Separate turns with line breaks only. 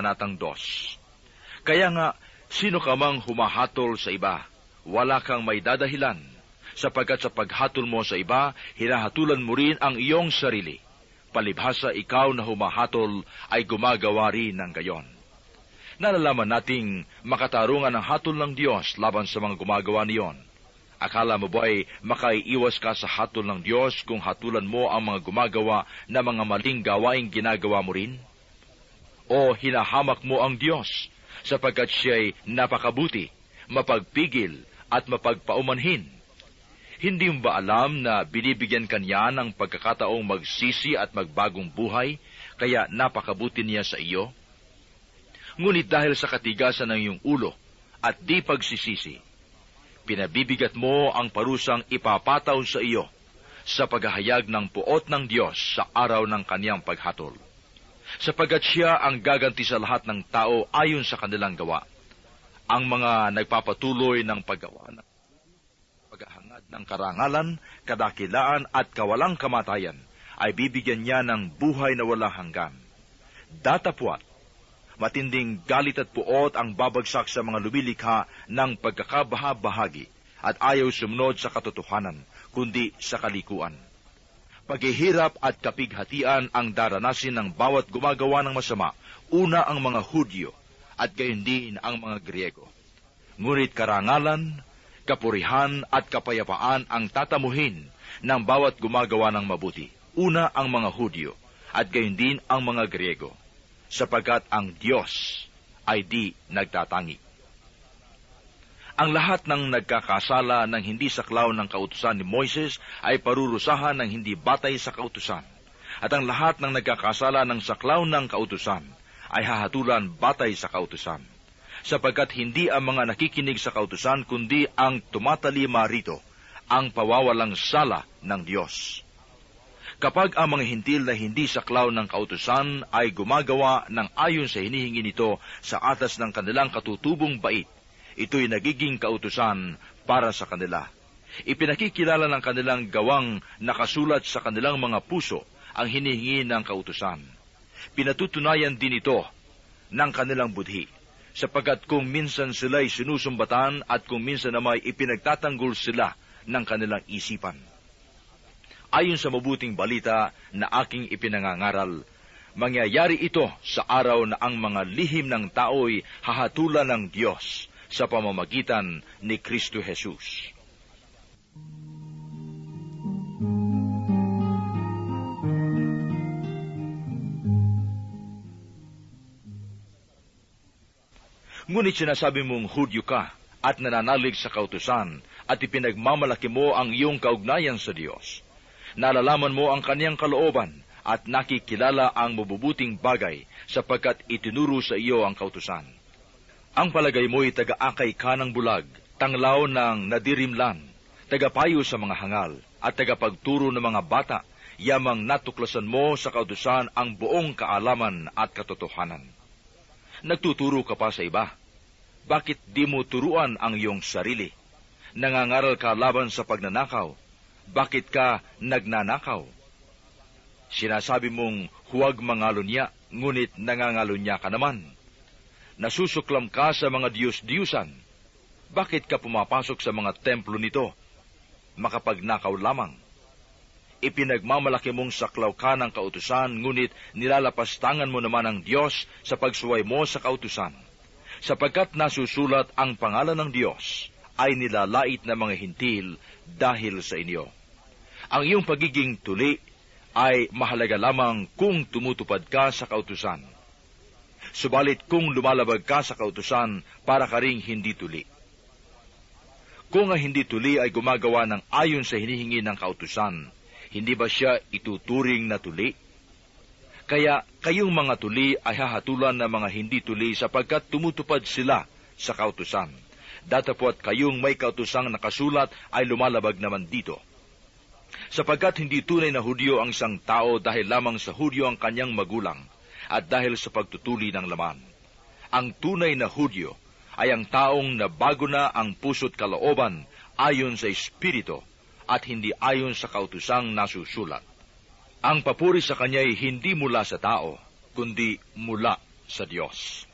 manatang dos. Kaya nga, sino ka mang humahatol sa iba, wala kang may dadahilan, sapagkat sa paghatol mo sa iba, hinahatulan mo rin ang iyong sarili. Palibhasa ikaw na humahatol ay gumagawa rin ng gayon. Nalalaman nating makatarungan ang hatol ng Diyos laban sa mga gumagawa niyon. Akala mo ba ay makaiiwas ka sa hatol ng Diyos kung hatulan mo ang mga gumagawa na mga maling gawaing ginagawa mo rin? O hinahamak mo ang Diyos sapagkat siya'y napakabuti, mapagpigil at mapagpaumanhin? Hindi mo ba alam na binibigyan ka niya ng pagkakataong magsisi at magbagong buhay, kaya napakabuti niya sa iyo? Ngunit dahil sa katigasan ng iyong ulo at di pagsisisi, pinabibigat mo ang parusang ipapataw sa iyo sa paghahayag ng puot ng Diyos sa araw ng kaniyang paghatol. Sapagkat siya ang gaganti sa lahat ng tao ayon sa kanilang gawa. Ang mga nagpapatuloy ng paggawa ng paghahangad ng karangalan, kadakilaan at kawalang kamatayan ay bibigyan niya ng buhay na walang hanggan. Datapwat, matinding galit at puot ang babagsak sa mga lumilikha ng pagkakabahabahagi at ayaw sumunod sa katotohanan, kundi sa kalikuan. Paghihirap at kapighatian ang daranasin ng bawat gumagawa ng masama, una ang mga Hudyo at gayon din ang mga Griego. Ngunit karangalan, kapurihan at kapayapaan ang tatamuhin ng bawat gumagawa ng mabuti, una ang mga Hudyo at gayon din ang mga Griego, sapagkat ang Diyos ay di nagtatangi. Ang lahat ng nagkakasala ng hindi saklaw ng kautusan ni Moises ay parurusahan ng hindi batay sa kautusan. At ang lahat ng nagkakasala ng saklaw ng kautusan ay hahatulan batay sa kautusan. Sapagkat hindi ang mga nakikinig sa kautusan, kundi ang tumatalima rito, ang pawawalang sala ng Diyos. Kapag ang mga hintil na hindi saklaw ng kautusan ay gumagawa ng ayon sa hinihingi nito sa atas ng kanilang katutubong bait, ito'y nagiging kautusan para sa kanila. Ipinakikilala ng kanilang gawang nakasulat sa kanilang mga puso ang hinihingi ng kautusan. Pinatutunayan din ito ng kanilang budhi, sapagkat kung minsan sila'y sinusumbatan at kung minsan namay ipinagtatanggol sila ng kanilang isipan. Ayon sa mabuting balita na aking ipinangangaral, mangyayari ito sa araw na ang mga lihim ng tao'y hahatulan ng Diyos sa pamamagitan ni Kristo Jesus. Ngunit sinasabi mong Hudyo ka at nananalig sa kautusan at ipinagmamalaki mo ang iyong kaugnayan sa Diyos. Nalalaman mo ang kaniyang kalooban at nakikilala ang mabubuting bagay sapagkat itinuro sa iyo ang kautusan. Ang palagay mo'y taga-akay ka ng bulag, tanglaw ng nadirimlan, tagapayo sa mga hangal, at tagapagturo ng mga bata, yamang natuklasan mo sa kautusan ang buong kaalaman at katotohanan. Nagtuturo ka pa sa iba. Bakit di mo turuan ang iyong sarili? Nangangaral ka laban sa pagnanakaw. Bakit ka nagnanakaw? Sinasabi mong huwag mangalunya, ngunit nangangalunya ka naman. Nasusuklam ka sa mga diyos-diyusan. Bakit ka pumapasok sa mga templo nito? Makapagnakaw lamang. Ipinagmamalaki mong saklaw ka ng kautusan, ngunit nilalapastangan mo naman ang Diyos sa pagsuway mo sa kautusan. Sapagkat nasusulat ang pangalan ng Diyos, ay nilalait na mga hintil dahil sa inyo. Ang iyong pagiging tuli ay mahalaga lamang kung tumutupad ka sa kautusan. Subalit kung lumalabag ka sa kautusan, para ka ring hindi tuli. Kung ang hindi tuli ay gumagawa ng ayon sa hinihingi ng kautusan, hindi ba siya ituturing na tuli? Kaya kayong mga tuli ay hahatulan ng mga hindi tuli sapagkat tumutupad sila sa kautusan. Datapwat kayong may kautusang nakasulat ay lumalabag naman dito. Sapagkat hindi tunay na Hudyo ang isang tao dahil lamang sa Hudyo ang kanyang magulang, at dahil sa pagtutuli ng laman. Ang tunay na Hudyo ay ang taong nabago na ang puso't kalooban ayon sa Espiritu at hindi ayon sa kautusang nasusulat. Ang papuri sa kanya ay hindi mula sa tao, kundi mula sa Diyos.